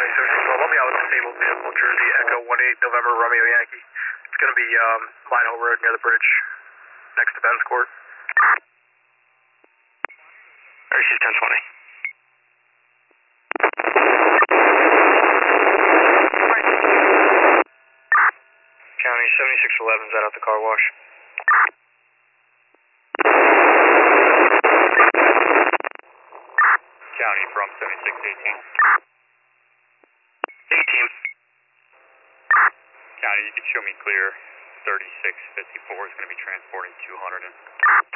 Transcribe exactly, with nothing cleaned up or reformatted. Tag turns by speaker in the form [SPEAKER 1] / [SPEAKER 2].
[SPEAKER 1] County seventy-six twelve, I'll be out with disabled vehicle, Jersey Echo one eight November Romeo Yankee. It's going to be um, Line Hill Road near the bridge, next to Ben's Court. R C ten twenty. County seventy-six eleven's out at the car wash.
[SPEAKER 2] County from seventy-six eighteen.
[SPEAKER 1] eighteen.
[SPEAKER 2] County, you can show me clear. thirty-six fifty-four is going to be transporting two hundred in.